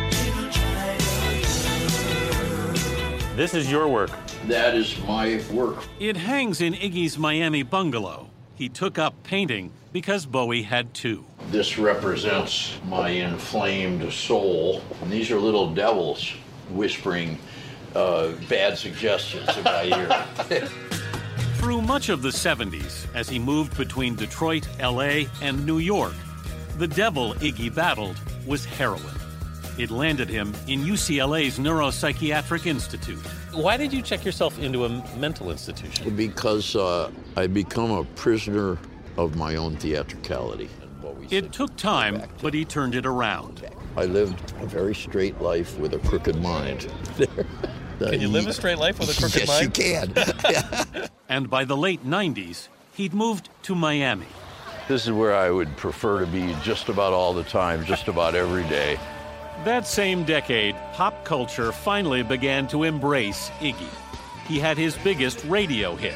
This is your work. That is my work. It hangs in Iggy's Miami bungalow. He took up painting because Bowie had too. This represents my inflamed soul. And these are little devils whispering bad suggestions in my ear. Through much of the 70s, as he moved between Detroit, LA, and New York, the devil Iggy battled was heroin. It landed him in UCLA's Neuropsychiatric Institute. Why did you check yourself into a mental institution? Because I become a prisoner of my own theatricality. It took time, but he turned it around. I lived a very straight life with a crooked mind. Can you live a straight life with a crooked mind? Yes, you can. And by the late 90s, he'd moved to Miami. This is where I would prefer to be just about all the time, just about every day. That same decade, pop culture finally began to embrace Iggy. He had his biggest radio hit.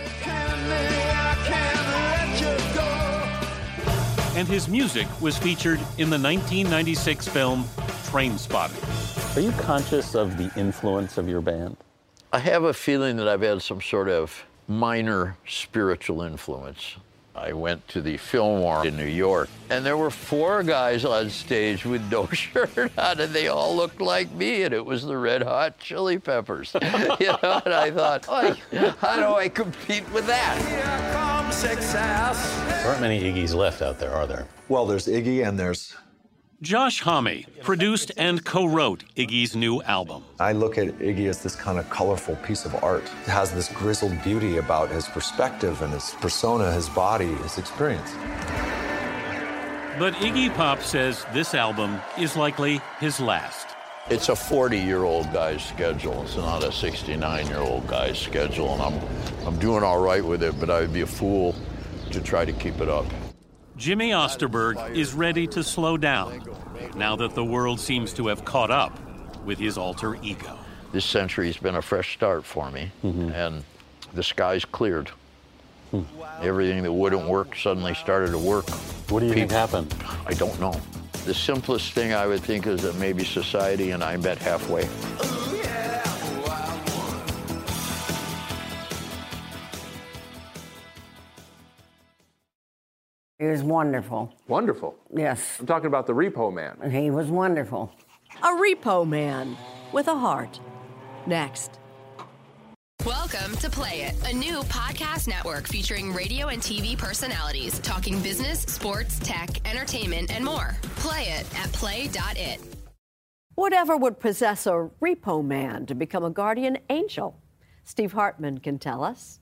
And his music was featured in the 1996 film Trainspotting. Are you conscious of the influence of your band? I have a feeling that I've had some sort of minor spiritual influence. I went to the Fillmore in New York, and there were 4 guys on stage with no shirt on, and they all looked like me, and it was the Red Hot Chili Peppers. And I thought, how do I compete with that? Here comes success. There aren't many Iggys left out there, are there? Well, there's Iggy and there's... Josh Homme produced and co-wrote Iggy's new album. I look at Iggy as this kind of colorful piece of art. It has this grizzled beauty about his perspective and his persona, his body, his experience. But Iggy Pop says this album is likely his last. It's a 40-year-old guy's schedule. It's not a 69-year-old guy's schedule, and I'm doing all right with it, but I would be a fool to try to keep it up. Jimmy Osterberg is ready to slow down now that the world seems to have caught up with his alter ego. This century's been a fresh start for me, and the sky's cleared. Everything that wouldn't work suddenly started to work. What do you think happened? I don't know. The simplest thing I would think is that maybe society and I met halfway. He was wonderful. Wonderful? Yes. I'm talking about the Repo Man. He was wonderful. A repo man with a heart. Next. Welcome to Play It, a new podcast network featuring radio and TV personalities talking business, sports, tech, entertainment, and more. Play it at play.it. Whatever would possess a repo man to become a guardian angel? Steve Hartman can tell us.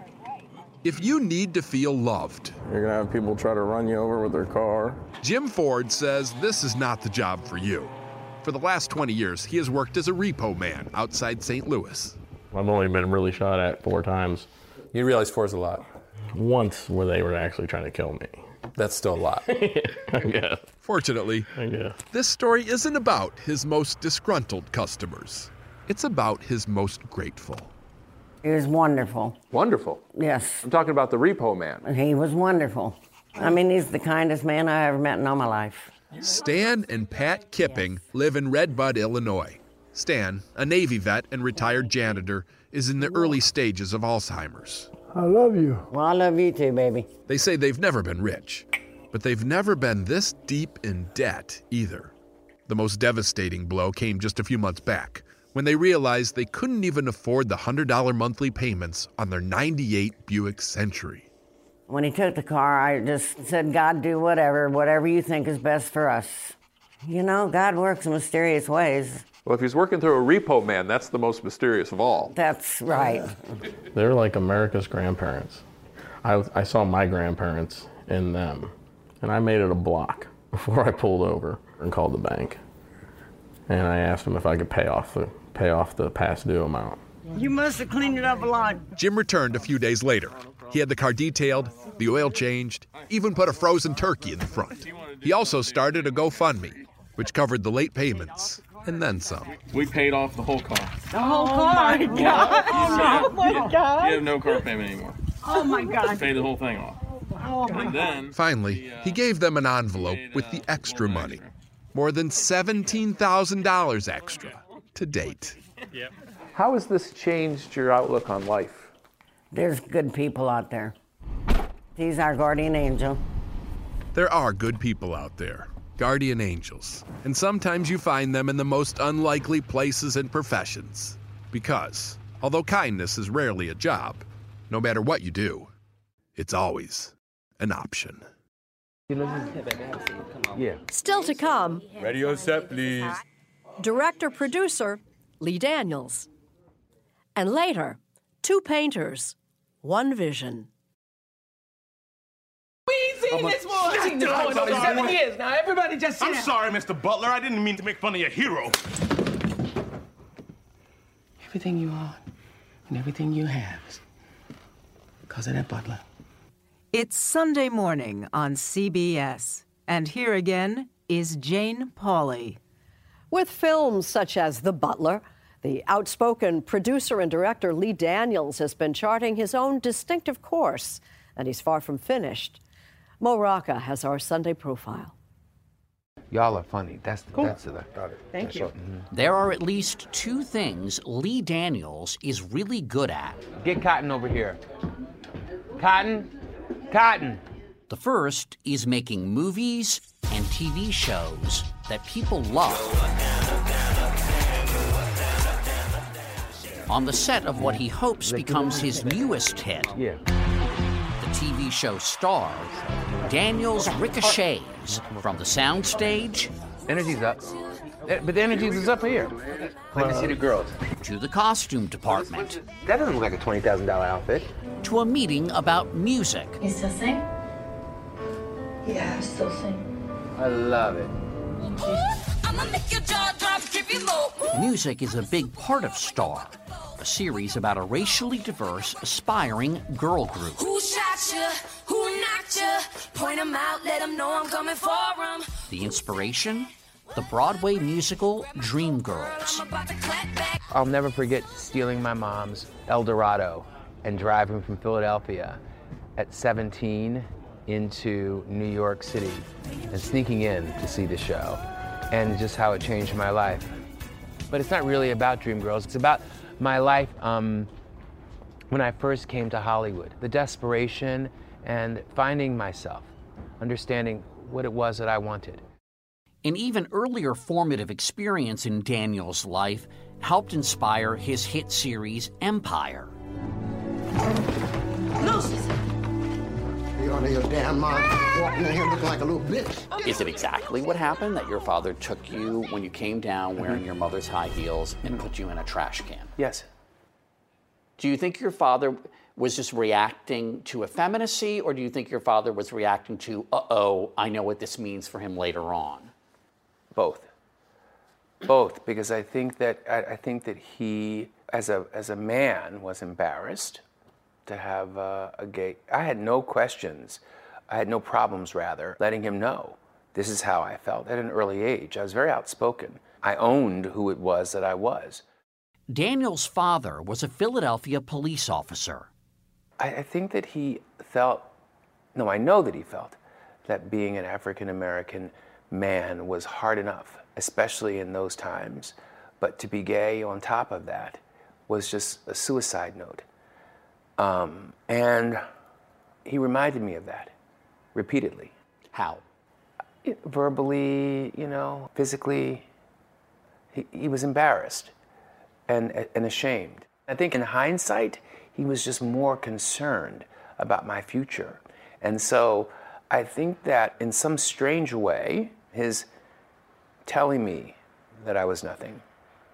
If you need to feel loved, you're going to have people try to run you over with their car. Jim Ford says this is not the job for you. For the last 20 years, he has worked as a repo man outside St. Louis. I've only been really shot at 4 times. You realize 4's a lot? Once where they were actually trying to kill me. That's still a lot. I guess. Fortunately, this story isn't about his most disgruntled customers. It's about his most grateful. He was wonderful. Wonderful? Yes. I'm talking about the Repo Man. He was wonderful. I mean, he's the kindest man I ever met in all my life. Stan and Pat Kipping live in Red Bud, Illinois. Stan, a Navy vet and retired janitor, is in the early stages of Alzheimer's. I love you. Well, I love you too, baby. They say they've never been rich, but they've never been this deep in debt either. The most devastating blow came just a few months back, when they realized they couldn't even afford the $100 monthly payments on their '98 Buick Century. When he took the car, I just said, God, do whatever you think is best for us. You know, God works in mysterious ways. Well, if he's working through a repo man, that's the most mysterious of all. That's right. They're like America's grandparents. I saw my grandparents in them, and I made it a block before I pulled over and called the bank. And I asked them if I could pay off the past due amount. You must have cleaned it up a lot. Jim returned a few days later. He had the car detailed, the oil changed, even put a frozen turkey in the front. He also started a GoFundMe, which covered the late payments and then some. We paid off the whole car. The whole car? Oh my God. Oh my God. You have no car payment anymore. Oh my God. Paid the whole thing off. And then Finally, he gave them an envelope with the extra money. More than $17,000 extra to date. How has this changed your outlook on life? There's good people out there. He's our guardian angel. There are good people out there, guardian angels. And sometimes you find them in the most unlikely places and professions. Because, although kindness is rarely a job, no matter what you do, it's always an option. Yeah. Still to come, radio set, please. director-producer Lee Daniels. And later, two painters, one vision. We seen this one. Seen this one over 7 years now. Everybody just sit I'm down. sorry, Mr. Butler. I didn't mean to make fun of your hero. Everything you are and everything you have is because of that butler. It's Sunday morning on CBS, and here again is Jane Pauley. With films such as The Butler, the outspoken producer and director Lee Daniels has been charting his own distinctive course, and he's far from finished. Mo Rocca has our Sunday profile. Y'all are funny. That's the Got it. Thank you. There are at least two things Lee Daniels is really good at. Get Cotton over here. Cotton? Cotton! The first is making movies and TV shows that people love. On the set of what he hopes becomes his newest hit, the TV show Star, Daniels ricochets from the soundstage. Energy's up. But the energy is up here. Let me see the girls. To the costume department. That doesn't look like a $20,000 outfit. To a meeting about music. You still sing? Yeah, I still sing. I love it. Music is a big part of Star, a series about a racially diverse, aspiring girl group. Who shot you? Who knocked you? Point them out, let them know I'm coming for them. The inspiration? The Broadway musical Dreamgirls. I'll never forget stealing my mom's Eldorado and driving from Philadelphia at 17 into New York City and sneaking in to see the show, and just how it changed my life. But it's not really about Dreamgirls. It's about my life when I first came to Hollywood. The desperation and finding myself, understanding what it was that I wanted. An even earlier formative experience in Daniels' life helped inspire his hit series Empire. You're under your damn mind, walking in here looking like a little bitch. Is it exactly what happened, that your father took you when you came down wearing your mother's high heels and put you in a trash can? Yes. Do you think your father was just reacting to effeminacy, or do you think your father was reacting to, uh-oh, I know what this means for him later on? Both, because I think that he, as a man, was embarrassed to have a gay. I had no questions. I had no problems, rather, letting him know this is how I felt at an early age. I was very outspoken. I owned who it was that I was. Daniels' father was a Philadelphia police officer. I think that he felt, no, I know that he felt that being an African American man was hard enough, especially in those times. But to be gay on top of that was just a suicide note. And he reminded me of that repeatedly. How? Verbally, physically. He was embarrassed and ashamed. I think in hindsight, he was just more concerned about my future. And so I think that in some strange way, his telling me that I was nothing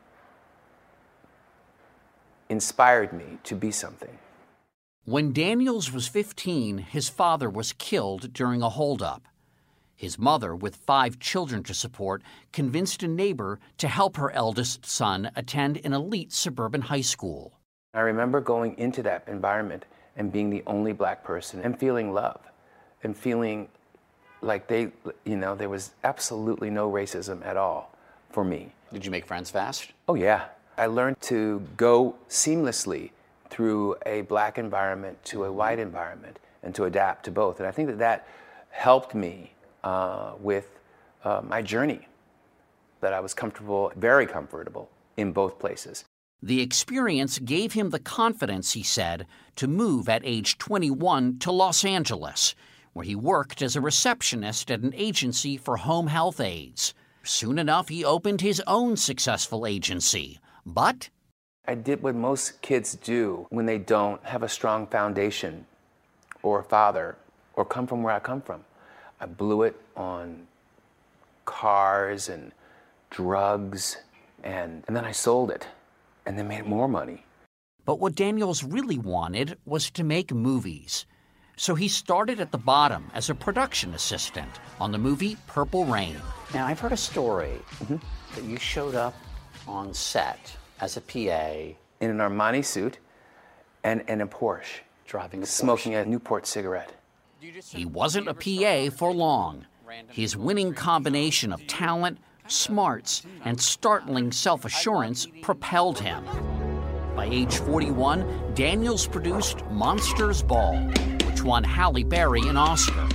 inspired me to be something. When Daniels was 15, his father was killed during a holdup. His mother, with 5 children to support, convinced a neighbor to help her eldest son attend an elite suburban high school. I remember going into that environment and being the only black person and feeling love and feeling like there was absolutely no racism at all for me. Did you make friends fast? Oh, yeah. I learned to go seamlessly through a black environment to a white environment and to adapt to both. And I think that helped me with my journey, that I was comfortable, very comfortable in both places. The experience gave him the confidence, he said, to move at age 21 to Los Angeles, where he worked as a receptionist at an agency for home health aides. Soon enough, he opened his own successful agency, but I did what most kids do when they don't have a strong foundation or a father or come from where I come from. I blew it on cars and drugs, and then I sold it and then made more money. But what Daniels really wanted was to make movies. So he started at the bottom as a production assistant on the movie Purple Rain. Now, I've heard a story that you showed up on set as a PA. In an Armani suit and a Porsche. Driving a Porsche. Smoking a Newport cigarette. He wasn't a PA for long. His winning combination of talent, smarts, and startling self-assurance propelled him. By age 41, Daniels produced Monsters Ball, which won Halle Berry an Oscar.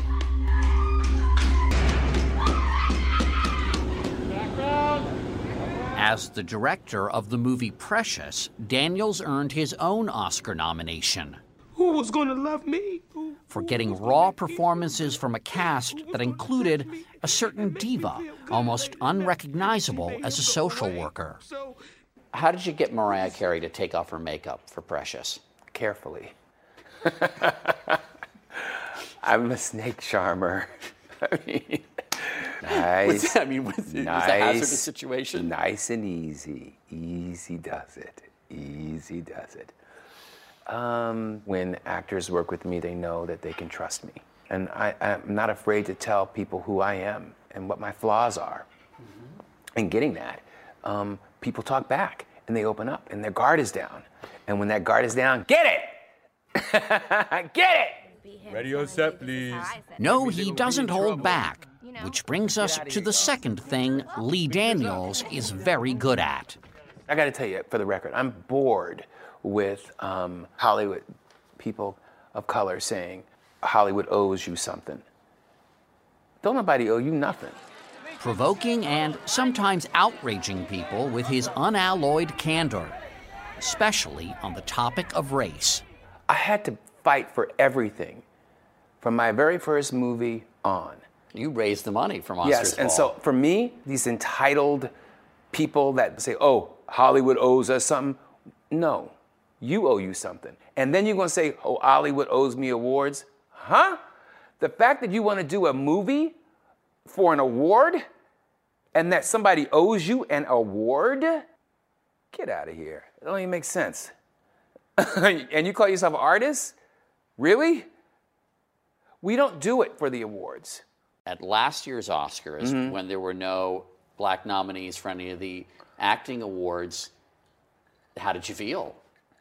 As the director of the movie Precious, Daniels earned his own Oscar nomination. Who was gonna love me? For getting raw performances from a cast that included a certain diva, almost unrecognizable as a social worker. How did you get Mariah Carey to take off her makeup for Precious? Carefully. I'm a snake charmer. I mean, nice. What's that? I mean, was it a hazardous situation? Nice and easy. Easy does it. Easy does it. When actors work with me, they know that they can trust me. And I'm not afraid to tell people who I am and what my flaws are. And getting that, people talk back and they open up and their guard is down. And when that guard is down, get it! Get it! Ready on set, please. No, he doesn't hold back, which brings us to the second thing Lee Daniels is very good at. I gotta tell you, for the record, I'm bored with Hollywood people of color saying Hollywood owes you something. Don't nobody owe you nothing. Provoking and sometimes outraging people with his unalloyed candor, especially on the topic of race. I had to fight for everything from my very first movie on. You raised the money for Monsters Yes, Ball. and so for me, these entitled people that say, oh, Hollywood owes us something. No, you owe you something. And then you're gonna say, oh, Hollywood owes me awards? Huh? The fact that you wanna do a movie for an award and that somebody owes you an award? Get out of here. It don't even make sense. And you call yourself an artist? Really? We don't do it for the awards. At last year's Oscars, when there were no black nominees for any of the acting awards, how did you feel?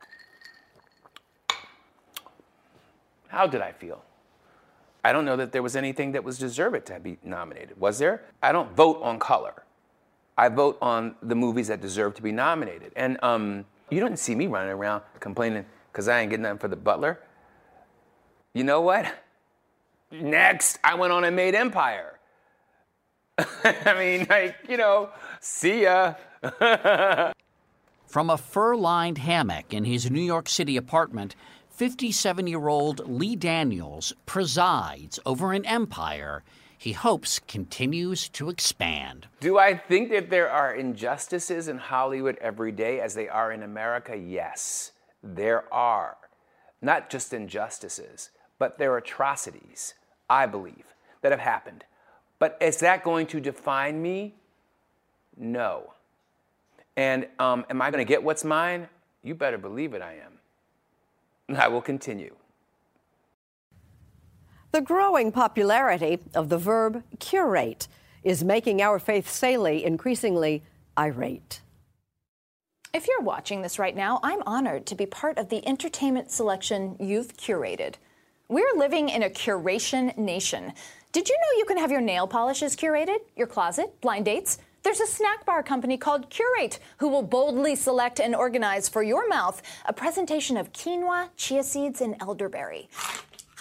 How did I feel? I don't know that there was anything that was deserved to be nominated. Was there? I don't vote on color. I vote on the movies that deserve to be nominated. And you don't see me running around complaining because I ain't getting nothing for The Butler. You know what? Next, I went on and made Empire. I mean, like, you know, see ya. From a fur-lined hammock in his New York City apartment, 57-year-old Lee Daniels presides over an empire he hopes continues to expand. Do I think that there are injustices in Hollywood every day as they are in America? Yes, there are. Not just injustices, but there are atrocities, I believe, that have happened. But is that going to define me? No. And am I going to get what's mine? You better believe it, I am. I will continue. The growing popularity of the verb curate is making our Faith Saley increasingly irate. If you're watching this right now, I'm honored to be part of the entertainment selection you've curated. We're living in a curation nation. Did you know you can have your nail polishes curated, your closet, blind dates? There's a snack bar company called Curate who will boldly select and organize for your mouth a presentation of quinoa, chia seeds, and elderberry.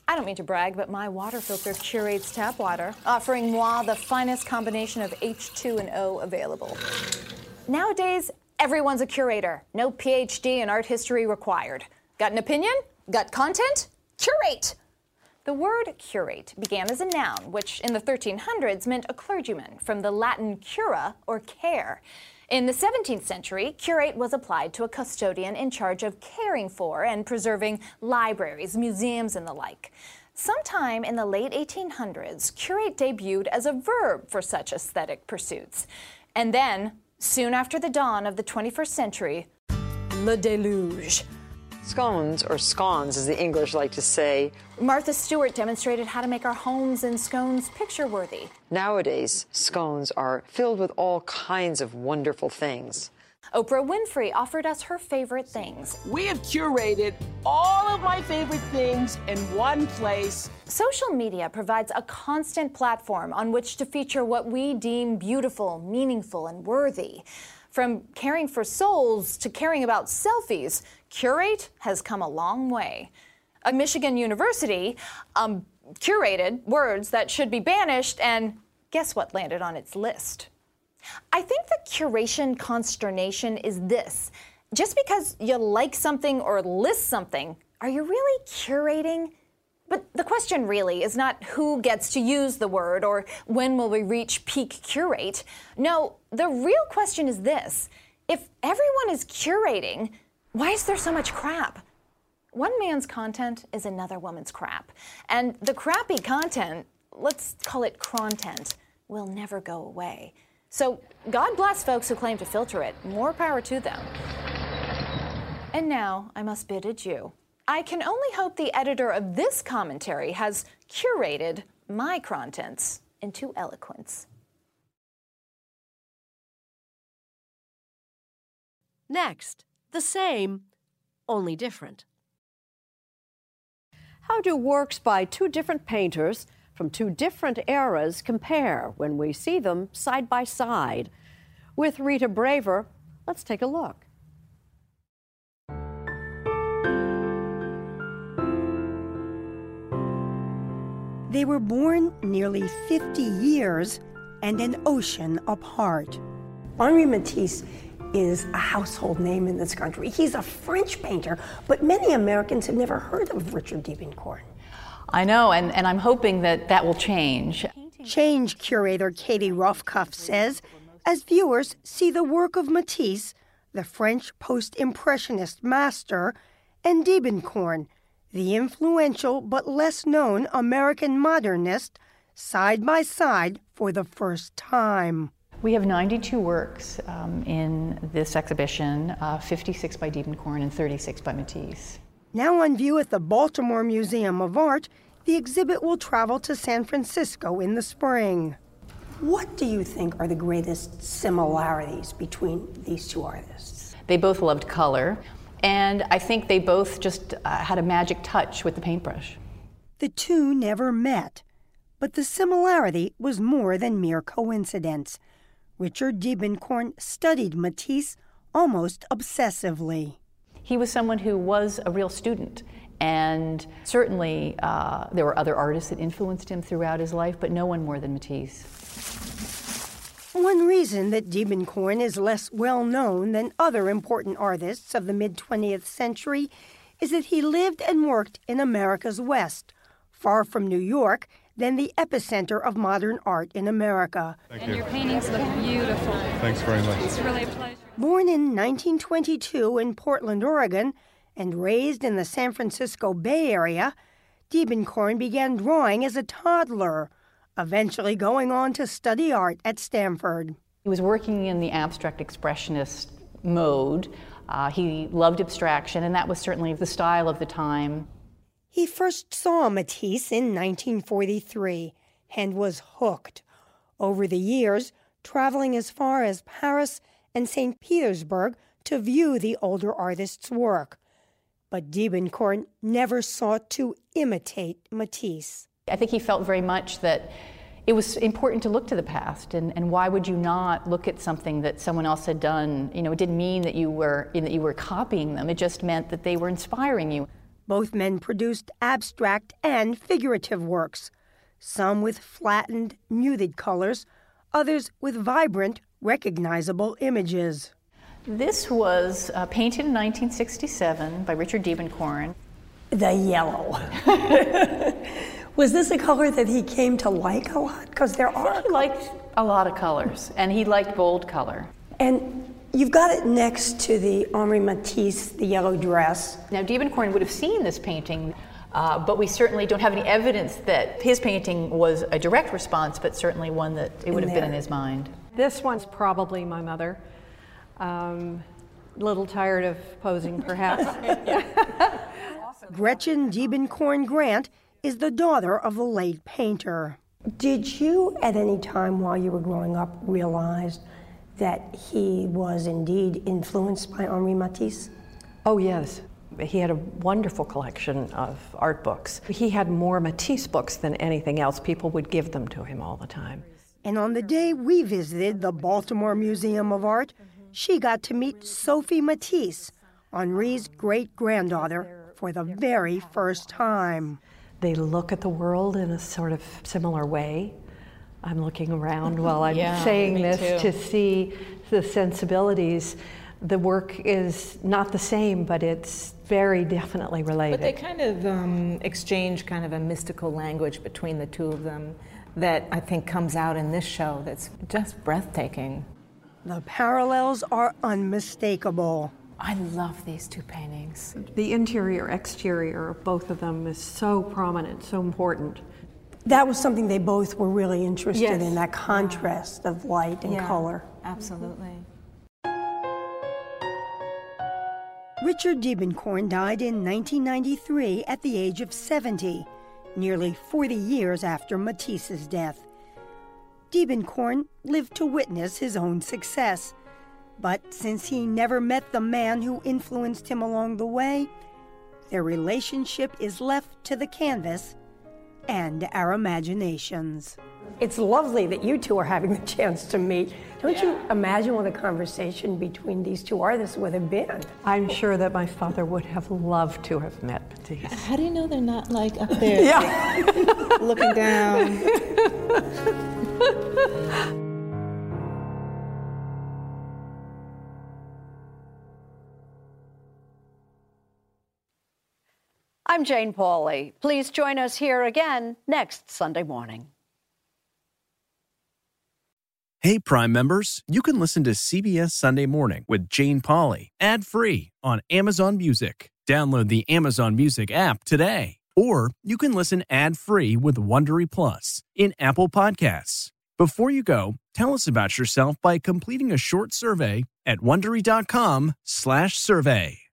I don't mean to brag, but my water filter curates tap water, offering moi the finest combination of H2 and O available. Nowadays, everyone's a curator. No PhD in art history required. Got an opinion? Got content? Curate! The word curate began as a noun, which in the 1300s meant a clergyman, from the Latin cura, or care. In the 17th century, curate was applied to a custodian in charge of caring for and preserving libraries, museums, and the like. Sometime in the late 1800s, curate debuted as a verb for such aesthetic pursuits. And then, soon after the dawn of the 21st century, le déluge. Scones, or scones as the English like to say. Martha Stewart demonstrated how to make our homes and scones picture-worthy. Nowadays, scones are filled with all kinds of wonderful things. Oprah Winfrey offered us her favorite things. We have curated all of my favorite things in one place. Social media provides a constant platform on which to feature what we deem beautiful, meaningful, and worthy. From caring for souls to caring about selfies, curate has come a long way. A Michigan university curated words that should be banished, and guess what landed on its list? I think the curation consternation is this. Just because you like something or list something, are you really curating? But the question really is not who gets to use the word or when will we reach peak curate. No, the real question is this. If everyone is curating, why is there so much crap? One man's content is another woman's crap. And the crappy content, let's call it crontent, will never go away. So God bless folks who claim to filter it. More power to them. And now I must bid adieu. I can only hope the editor of this commentary has curated my contents into eloquence. Next, the same, only different. How do works by two different painters from two different eras compare when we see them side by side? With Rita Braver, let's take a look. They were born nearly 50 years and an ocean apart. Henri Matisse is a household name in this country. He's a French painter, but many Americans have never heard of Richard Diebenkorn. I know, and I'm hoping that that will change. Change curator Katie Rothkopf says, as viewers see the work of Matisse, the French post-impressionist master, and Diebenkorn, the influential but less known American modernist, side by side for the first time. We have 92 works in this exhibition, 56 by Diebenkorn and 36 by Matisse. Now on view at the Baltimore Museum of Art, the exhibit will travel to San Francisco in the spring. What do you think are the greatest similarities between these two artists? They both loved color, and I think they both just had a magic touch with the paintbrush. The two never met, but the similarity was more than mere coincidence. Richard Diebenkorn studied Matisse almost obsessively. He was someone who was a real student, and certainly there were other artists that influenced him throughout his life, but no one more than Matisse. One reason that Diebenkorn is less well known than other important artists of the mid-20th century is that he lived and worked in America's West, far from New York, then the epicenter of modern art in America. And your paintings look beautiful. Thanks very much. It's really a pleasure. Born in 1922 in Portland, Oregon, and raised in the San Francisco Bay Area, Diebenkorn began drawing as a toddler, eventually going on to study art at Stanford. He was working in the abstract expressionist mode. He loved abstraction, and that was certainly the style of the time. He first saw Matisse in 1943 and was hooked. Over the years, traveling as far as Paris and St. Petersburg to view the older artist's work. But Diebenkorn never sought to imitate Matisse. I think he felt very much that it was important to look to the past, and why would you not look at something that someone else had done? You know, it didn't mean that you were copying them. It just meant that they were inspiring you. Both men produced abstract and figurative works, some with flattened, muted colors, others with vibrant, recognizable images. This was painted in 1967 by Richard Diebenkorn. The yellow. Was this a color that he came to like a lot? Because there are. He liked a lot of colors, and he liked bold color. And you've got it next to the Henri Matisse, the yellow dress. Now, Diebenkorn would have seen this painting, but we certainly don't have any evidence that his painting was a direct response, but certainly one that it would have been in his mind. This one's probably my mother. A little tired of posing, perhaps. Gretchen Diebenkorn Grant is the daughter of the late painter. Did you, at any time while you were growing up, realize that he was indeed influenced by Henri Matisse? Oh, yes. He had a wonderful collection of art books. He had more Matisse books than anything else. People would give them to him all the time. And on the day we visited the Baltimore Museum of Art, she got to meet Sophie Matisse, Henri's great-granddaughter, for the very first time. They look at the world in a sort of similar way. I'm looking around while I'm saying this to see the sensibilities. The work is not the same, but it's very definitely related. But they kind of exchange kind of a mystical language between the two of them that I think comes out in this show that's just breathtaking. The parallels are unmistakable. I love these two paintings. The interior, exterior of both of them is so prominent, so important. That was something they both were really interested in, that contrast of light and color. Absolutely. Richard Diebenkorn died in 1993 at the age of 70, nearly 40 years after Matisse's death. Diebenkorn lived to witness his own success, but since he never met the man who influenced him along the way, their relationship is left to the canvas and our imaginations. It's lovely that you two are having the chance to meet. Don't you imagine what a conversation between these two artists would have been? I'm sure that my father would have loved to have met Matisse. How do you know they're not like up there like, looking down? I'm Jane Pauley. Please join us here again next Sunday morning. Hey, Prime members, you can listen to CBS Sunday Morning with Jane Pauley ad-free on Amazon Music. Download the Amazon Music app today. Or you can listen ad-free with Wondery Plus in Apple Podcasts. Before you go, tell us about yourself by completing a short survey at Wondery.com/survey.